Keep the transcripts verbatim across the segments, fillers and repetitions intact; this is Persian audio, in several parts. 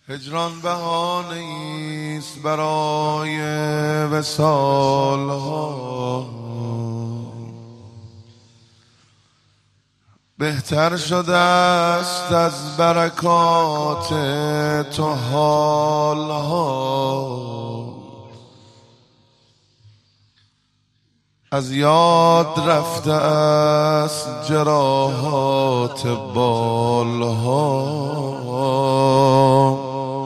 هجران بهانه ایست برای وصال ها، بهتر شده است از برکات تو حال ها. از یاد رفته است جراحات بال ها،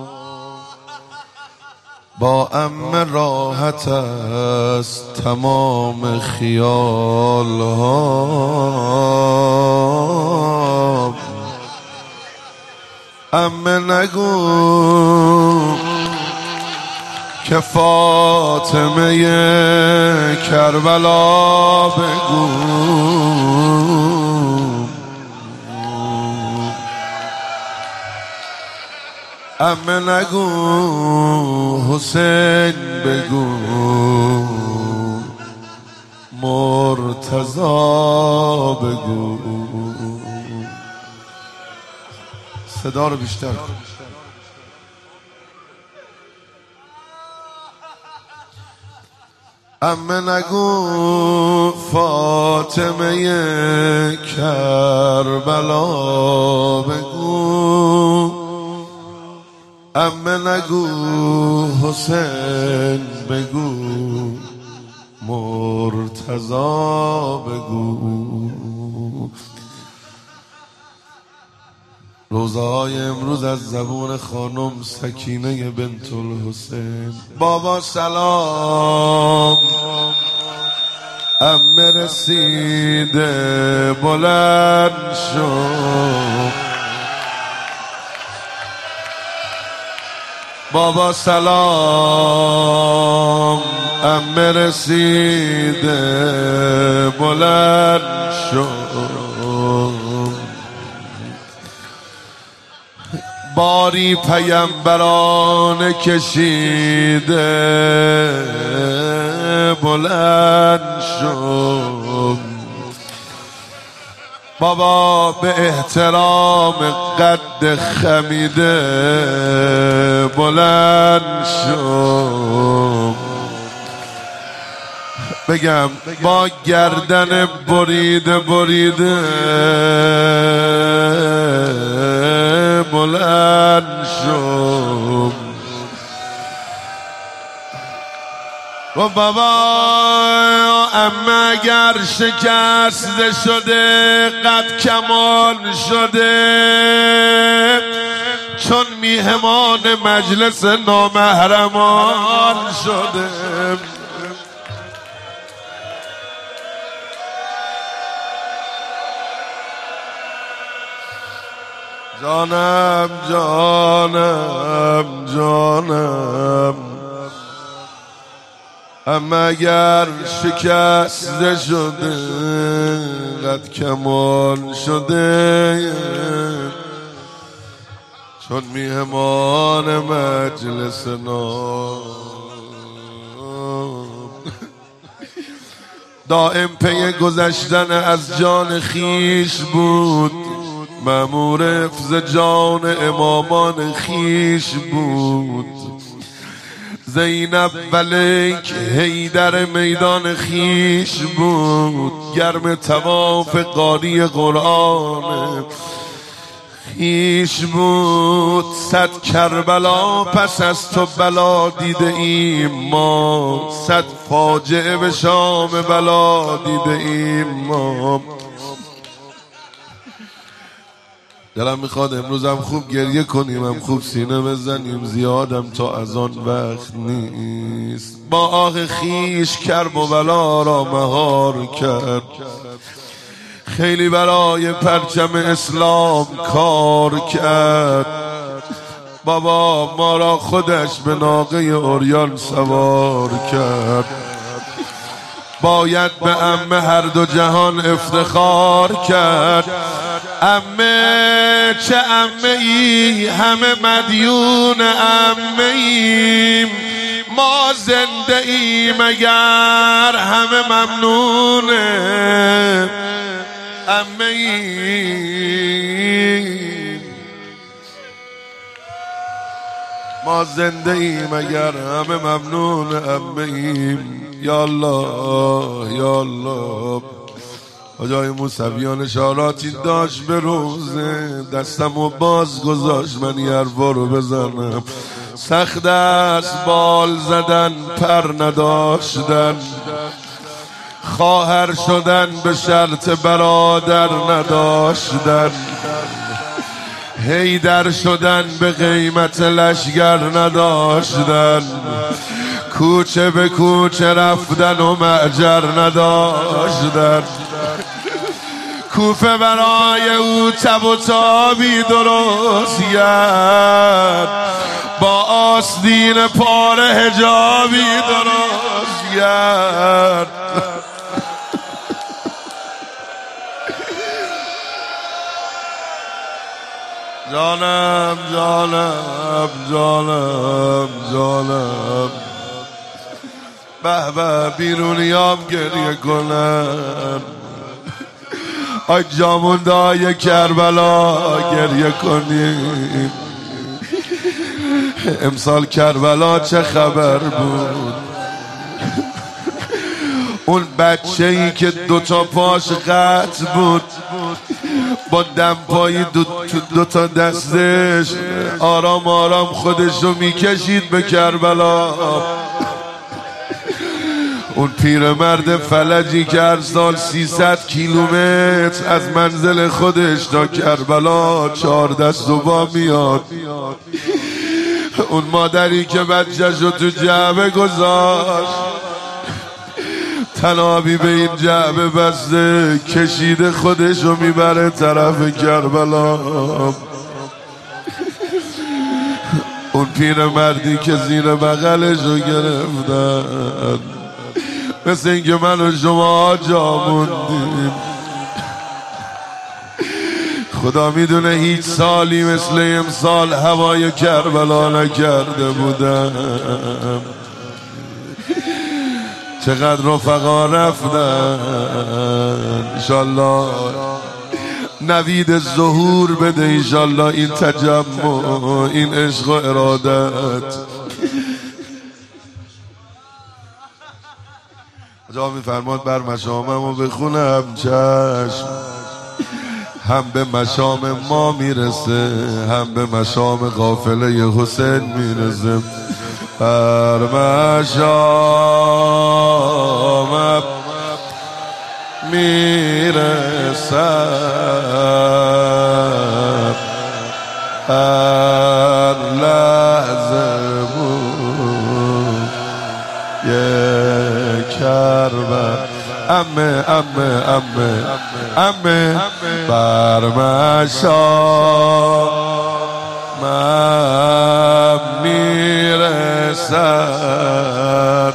با عم راحت است تمام خیال ها. عم نگو که فاطمه کربلا بگو، عم نگو حسین بگو، مرتضی بگو. صدا رو بیشتر کن. عم نگو فاطمه کربلا بگو، عم نگو حسین بگو، مرتضی بگو. روزهای امروز از زبون خانم سکینه بنت الحسین. بابا سلام، عمه رسیده بلند شو. بابا سلام، عمه رسیده بلند شو. باری پیمبران کشیده بلند شو. بابا به احترام قد خمیده بلند شو. بگم با گردن بریده بریده بلند شو. و بابا اما اگر شکسته شده قد کمان شده، چون میهمان مجلس نامحرمان شده. جانم جانم جانم، اما اگر شکسته شده قد کمان شده، چون میهمان مجلس نام. دائم پی گذشتن از جان خیش بود، مأمور حفظ جان امامان خیش بود. زینب ولیک حیدر میدان خیش بود، گرم طواف قاری قرآن خیش بود. صد کربلا پس از تو بلا دیده ایم ما، صد فاجعه به شام بلا دیده ایم ما. دلم میخواد امروزم خوب گریه کنیم، هم خوب سینه بزنیم، زیادم تا از آن وقت نیست. با آه خیش کرب و بلا را مهار کرد، خیلی برای پرچم اسلام کار کرد. بابا ما را خودش به ناقه اوریان سوار کرد. باید به عمه هر دو جهان افتخار کرد. عمه چه عمه ای، همه مدیون عمه ایم. ما زنده ایم اگر همه ممنون عمه ایم. ما زنده ایم اگر همه ممنون عمه ایم. یا الله یا الله. آجای موسویان اشاراتی داشت به روزه، دستم و باز گذاشت من یه حرفا رو بزنم. سخت است بال زدن پر نداشتن، خواهر شدن به شرط برادر نداشتن، حیدر شدن به قیمت لشگر نداشتن، کوچه به کوچه رفتن و معجر نداشتن. کوفه برای او تب و تابی درست کرد، با آستین پاره حجابی درست کرد. جانم جانم جانم جانم. به به بیرونیام گریه کنن. آی جاموندای کربلا گریه کنیم. امسال کربلا چه خبر بود؟ اون بچه ای که دوتا پاش قطع بود با دمپایی دو, دو تا دستش آرام آرام خودشو میکشید به کربلا. اون پیرمرد فلجی که هر سال سیصد کیلومتر از منزل خودش تا کربلا چهار دست و با میاد. اون مادری که بچه‌شو تو جعبه گذاشت، تنابی به این جعبه بسته، کشیده خودشو میبره طرف کربلا. اون پیرمردی که زیر بغلشو گرفتن، مثل اینکه من و شما جا موندیم. خدا میدونه هیچ سالی مثل امسال هوای کربلا نکرده بودم. چقدر رفقا رفتن. انشالله نوید ظهور بده، انشالله این تجمع، این عشق و ارادت. جا میفرماد بر مشامم و بخونم چشم، هم به مشام ما میرسه هم به مشام قافله حسین میرسه. بر مشامم میرسم، هر لحظه بود یک کربلا. امه امه امه امه بر مشامم میرسد،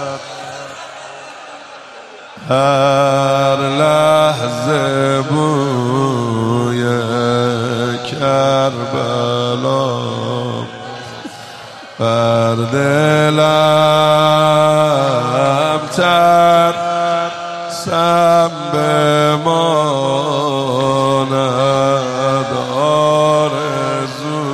هر لحظه بوی کربلا بر دلم ترسم بماند آرزو.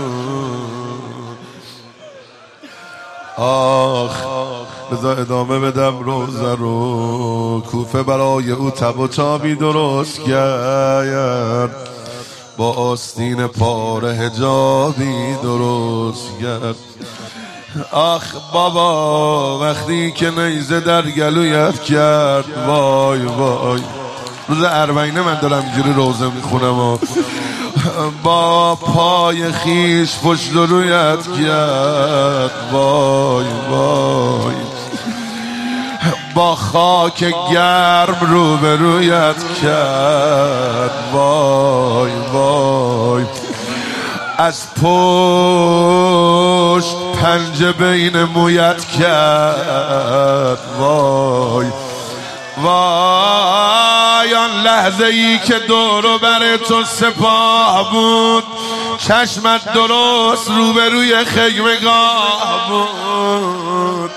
آخ بذار ادامه بدم روزه رو. کوفه برای او تب و تابی درست کرد، با آستین پاره حجابی درست کرد. آخ بابا وقتی که نیزه در گلویت کرد، وای وای. روز اربعینه من دارم اینجوری روزه میخونم و با پای خیش پشت رویت کرد، وای وای. با خاک گرم رو به رویت کرد، وای وای. از پشت پنجه بین مویت کرد، وای وای. آن لحظه ای که دورو بر تو سپاه بود، چشمت درست روبروی خیمگاه بود.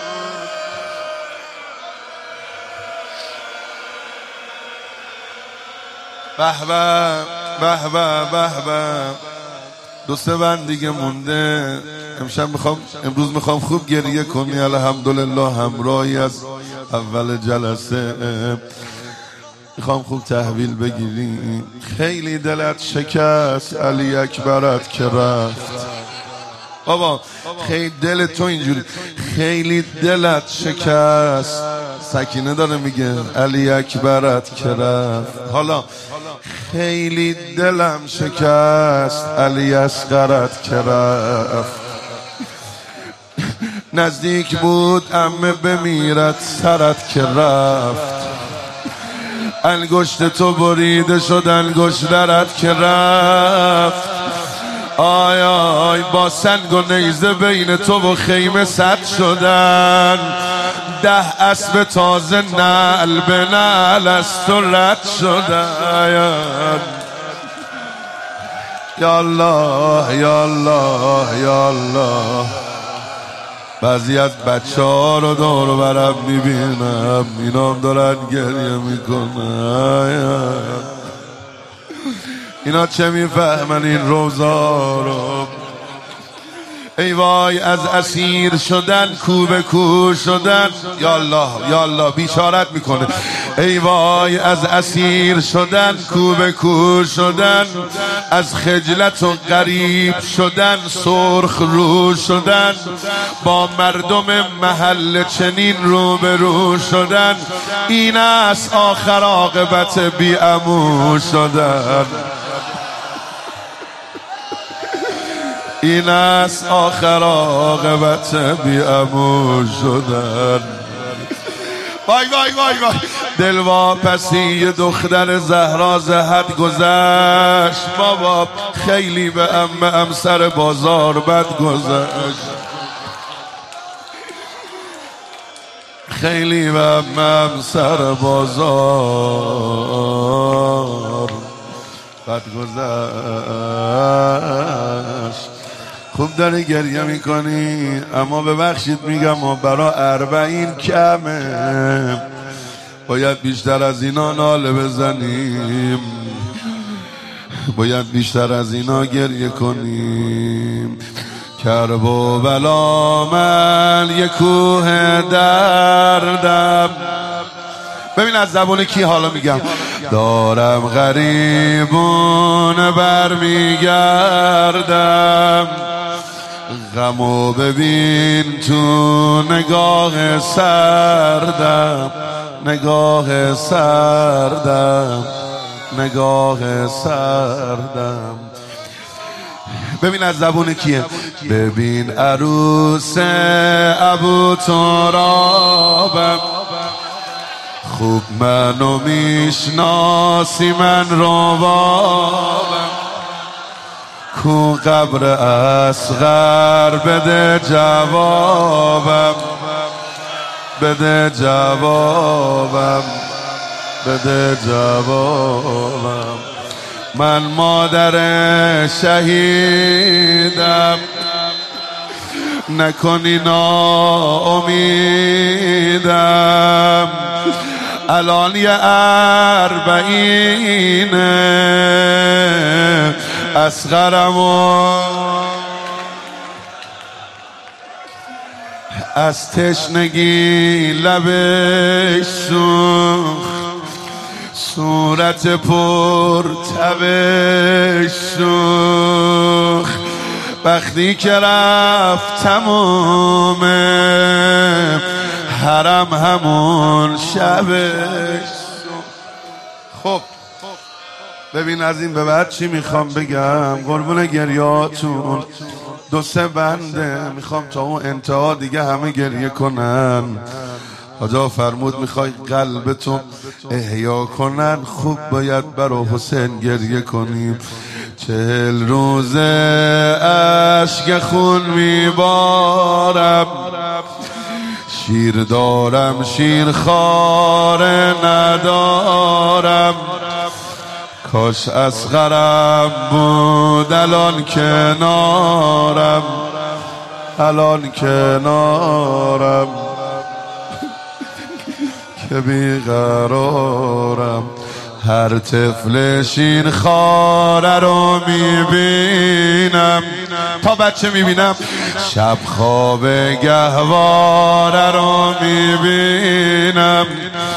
به به به به به به دو سه بند دیگه مونده. امشب میخوام امروز میخوام خوب گریه کنی الحمدلله، همراهی از اول جلسه. میخوام خوب تحویل بگیری. خیلی دلت شکست علی اکبرت که رفت. بابا خیلی دل تو اینجوری، خیلی دلت شکست. سکینه داره میگه علی اکبرت که رفت. حالا خیلی دلم شکست علی اصغرت که رفت. نزدیک بود عمه بمیرد سرت که رفت. انگشت تو بریده شد انگشت درت که رفت. آی آی با سنگ و نیزه بین تو و خیمه صد شدن. ده اسب تازه نعل به نعل از تو رد شدن. یا الله یا الله یا الله. بعضی از بچه ها رو دور و برم میبینم، اینا هم دارن گریه میکنن. اینا چه میفهمن این روزا رو؟ ای وای از اسیر شدن کوبه کو شدن. یا الله یا الله بیچارت میکنه. ای وای از اسیر شدن کوبه کو شدن. از خجلت و غریب شدن سرخ رو شدن. با مردم محل چنین روبرو شدن. این است آخر عاقبت بی‌امو شدن. این است آخر عاقبت بی‌امو شدن. وای وای وای وای. دلواپسی دختر زهرا ز حد گذشت. بابا خیلی به عمه همسر بازار بد گذشت. خیلی به عمه همسر بازار بد گذشت. خوب داری گریه میکنی، اما ببخشید میگم و برا اربعین کمه. باید بیشتر از اینا ناله بزنیم، باید بیشتر از اینا گریه کنیم. کرب و بلا من یک کوه دردم. ببین از زبون کی حالا میگم. دارم غریبون برمیگردم. غمو ببین تو نگاه سردم. نگاه سردم نگاه سردم. ببین از زبون کیه. ببین عروس ابو ترابم. خوب منو میشناسی من روابم. کو قبر اصغر بده جوابم. بده جوابم بده جوابم. من مادر شهیدم. نکنی ناامیدم. الان یه اربعینه اصغرم و از تشنگی لبش سوخت. صورت پر تبش سوخت. وقتی که رفت تموم حرم همون شبش. خب ببین از این به بعد چی میخوام بگم. قربون گریاتون دو سه بنده میخوام تا اون انتها دیگه همه گریه کنن. خدا فرمود میخوای قلبتون احیا کنن، خوب باید برا حسین گریه کنیم. چهل روزه اشک خون میبارم. شیر دارم شیر خاره ندارم. کاش اصغرم بود الان کنارم. الان کنارم که بیقرارم. هر طفل شیر خاره رو میبینم، تا بچه میبینم. شب خواب گهواره رو میبینم،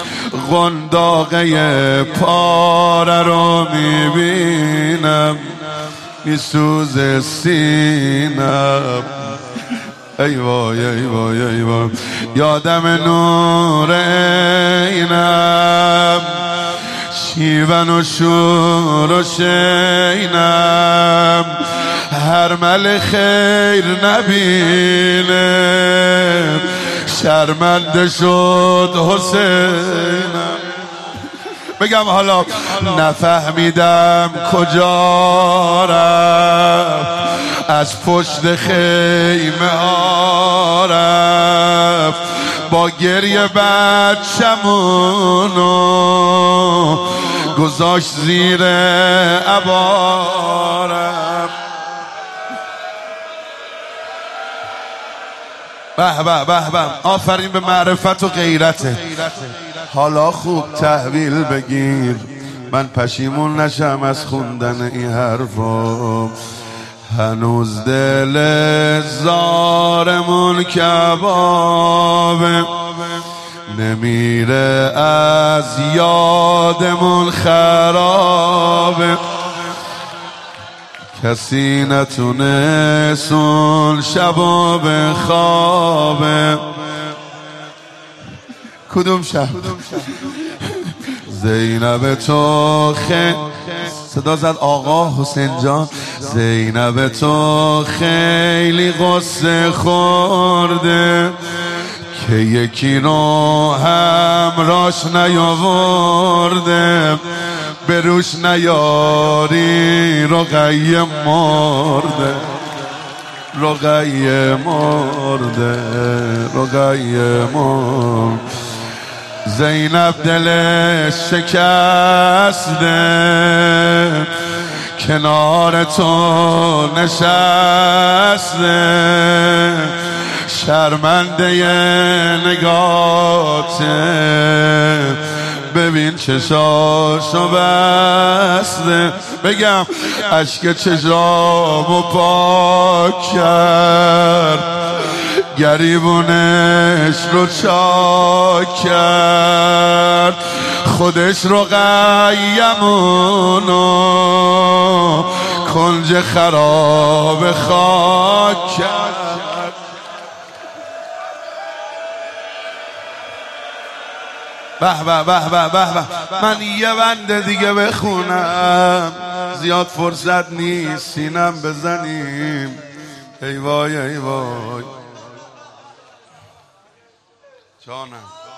قنداقه پاره رو میبینم، میسوز سینم. ای وای ای وای ای وای، یادم نور اینم، شیون و شور و شینم، هر مل خیر نبینه، شرمنده شد حسینم. بگم حالا نفهمیدم کجا رفت، از پشت خیمه ها رفت، با گریه بچمونو گذاشت زیر عبارم. به به به به، آفرین به معرفت و غیرته. حالا خوب تحویل بگیر، من پشیمون نشم از خوندن این حرفا. هنوز دل زارمون کبابه، نمیره از یادمون خرابه، کسی نتونه سون شبا به خوابه. کدوم شب؟ زینب تو خیلی، صدا زد آقا حسین جان، زینب تو خیلی قصه خورده که یکی رو همراش نیاورده، به روش نیاری رقیه مرده، رقیه مرده، رقیه مرده. زینب دلش شکسته، کنار تو نشسته، شرمنده نگاته، ببین چشاشو بسته. بگم اشک چشامو پاک کرد، گریبونش رو چاک کرد، خودش رو قیمونو کنج خراب خاک کرد. به به به به به به. من یه بند دیگه بخونم، زیاد فرصت نیست، سینم بزنیم. ای وای ای وای جانم،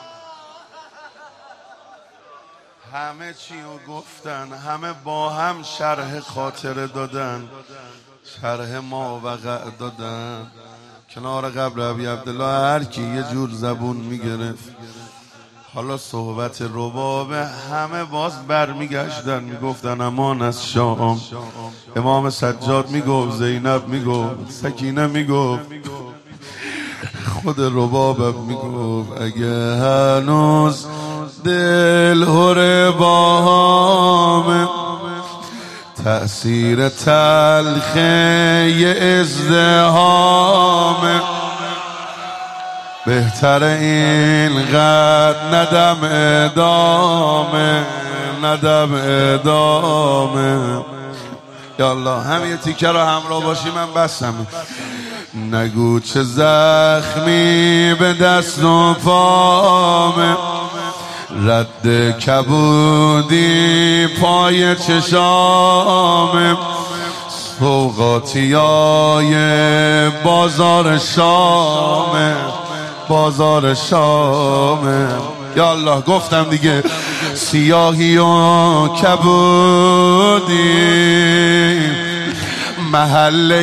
همه چی رو گفتن، همه با هم شرح خاطره دادن، شرح ما وقع دادن. کنار قبر ابی عبدالله هر کی یه جور زبون میگرفت. حالا صحبت رباب همه باز برمیگشتن میگفتن امان از شام. امام سجاد میگفت، زینب میگفت، سکینه میگفت، خود ربابم میگفت اگه هنوز دل هر باهامه، تأثیر تلخه یه ازدهامه، بهتر اینقدر ندم ادامه، ندم ادامه. یالله همین تیکه رو همراه باشی من بسم. نگو چه زخمی به دست و پامه، رد کبودی پای چشامه، سوغاتیای بازار شامه، بازار شامه. یالله گفتم دیگه، سیاهی و کبودی محله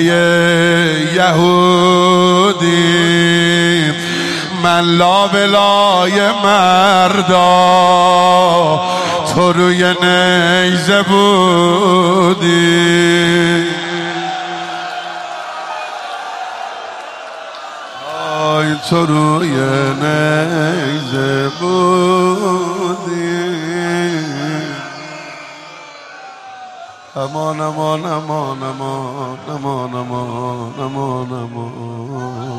یهودی، من لابلای مردا تو روی نیزه بودی. آی تو روی نیزه بودی. امان امان امان امان امان امان امان امان.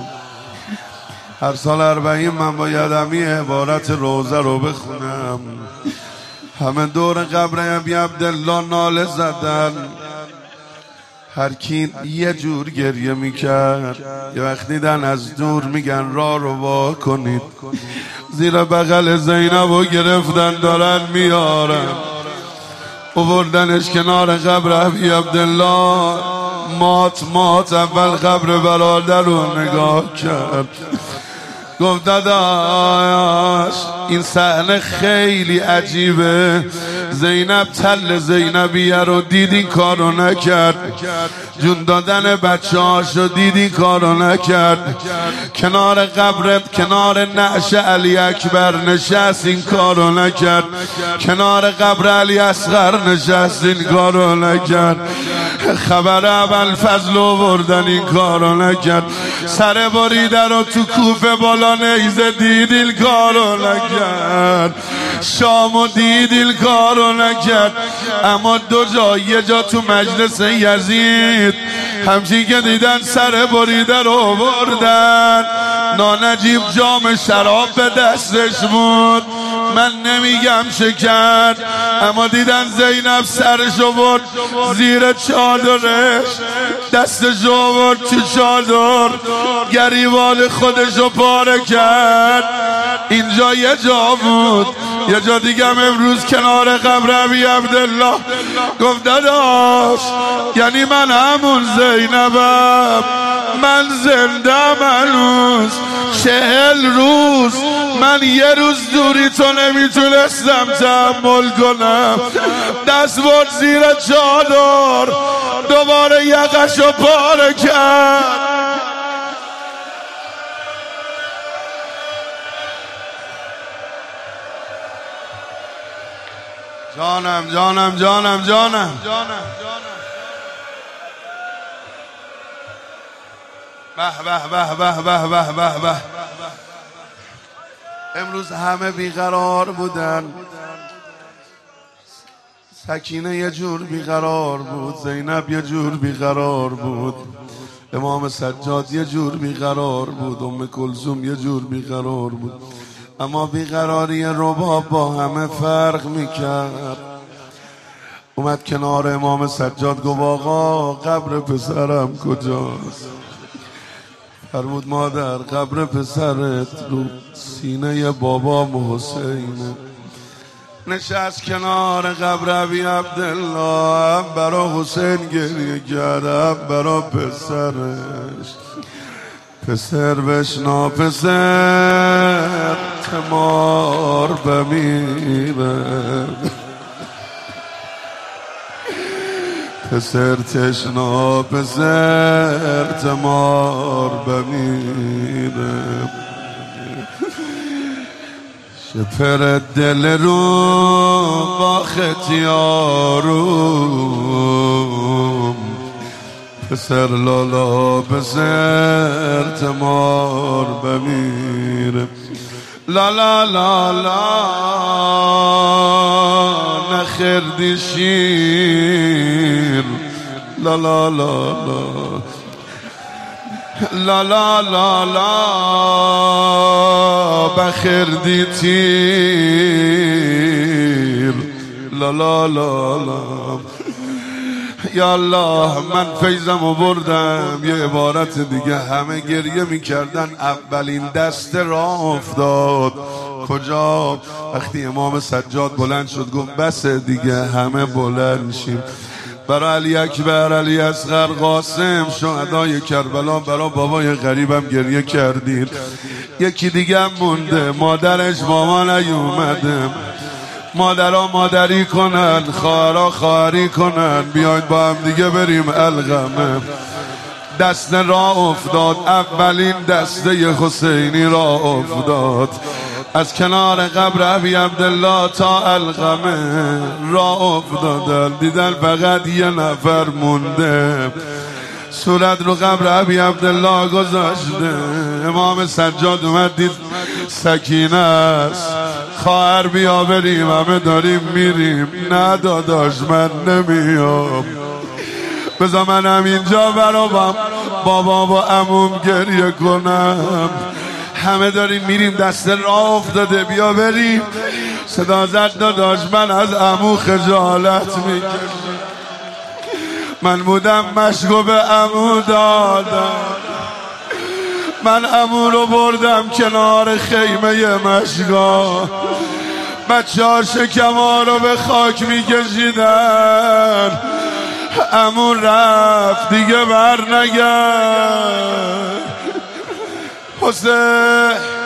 هر سال اربعین من باید همی عبارت روزه رو بخونم. همه دور قبر ابی عبدالله ناله زدن، هر کی یه جور گریه میکرد. یه وقت دیدن از دور میگن را رو وا کنید، زیر بغل زینب رو گرفتن دارن میارن، اووردنش کنار قبر ابی عبدالله. مات مات اول قبر برادر رو نگاه کرد، گفت داداش این صحنه خیلی عجیبه. زینب تل زینبیه رو دید این کارو نکرد، جون دادن بچه هاشو دید این کارو نکرد، کنار قبرت کنار نعش علی اکبر نشست این کارو نکرد، کنار قبر علی اصغر نشست این کارو نکرد، خبر ابوالفضل آوردن این کارو نکرد، سر بریده رو تو کوفه بالا نیزه دید این کارو نکرد، شامو دید این کارو نکرد. اما دو جا، یه جا تو مجلس یزید همچین که دیدن سر بریده رو بردن، نانجیب جام شراب به دستش بود، من نمیگم چه کرد، اما دیدن زینب سرشو برد زیر چادرش، دستشو برد تو چادر، گریبان خودشو پاره کرد. اینجا یه جا بود، یه جا دیگه هم امروز کنار قبر ابی عبدالله. گفت داداش یعنی من همون زینبم، من زنده منوز چهل روز من یه روز دوری تو نمیتونستم تحمل کنم، دست برد زیر چادر دوباره یقشو پاره کرد. جانم جانم جانم جانم به به به به به به به به. امروز همه بیقرار بودن، سکینه یه جور بیقرار بود، زینب یه جور بیقرار بود، امام سجاد یه جور بیقرار بود، ام کلثوم یه جور بیقرار بود. اما بیقراری رباب با همه فرق میکرد. اومد کنار امام سجاد گفت آقا قبر پسرم کجاست؟ فرمود مادر قبر پسرت رو سینه بابام حسینه. نشست کنار قبر ابی عبدالله، برا حسین گریه کردم برا پسرش. پسر بشنا پسر تمار بمیره، پسر تشنا پسر تمار بمیره، شپر دل رو با ختیارم، پسر لالا پسر تمار بمیره. لا لا لا لا نخردی شیر، لا لا لا لا لا لا لا لا بخردی تیر، لا لا لا لا. یا الله من فیضمو بردم. یه عبارت دیگه همه گریه میکردن. اولین دست راه افتاد کجا؟ وقتی امام سجاد بلند شد گفت بس دیگه همه بلند شیم. برای علی اکبر، علی اصغر، قاسم، شهدای کربلا، برای بابای غریبم گریه کردید. یکی دیگه هم مونده، مادرش با ما نیومده. مادرها مادری کنن، خواهرها خواهری کنن، بیاید با هم دیگه بریم القمه. دست راه افتاد، اولین دسته حسینی راه افتاد. از کنار قبر ابی عبدالله تا القمه راه افتادن. دیدن فقط یه نفر مونده، صورت رو قبر ابی عبدالله گذاشته. امام سجاد اومد دید سکینه است، خواهر بیا بریم، همه داریم میریم. نه داداش من نمیام، بذار من همینجا برام بابا با عموم گریه کنم. همه داریم میریم، دست راه افتاده، بیا بریم. صدا زد داداش من از عمو خجالت میکشم. من بودم مشکو به عمو دادم، من عمو رو بردم کنار خیمه مشگاه، بچه ها شکم‌ها رو به خاک میکشیدن. عمو رفت دیگه بر نگرد. حسین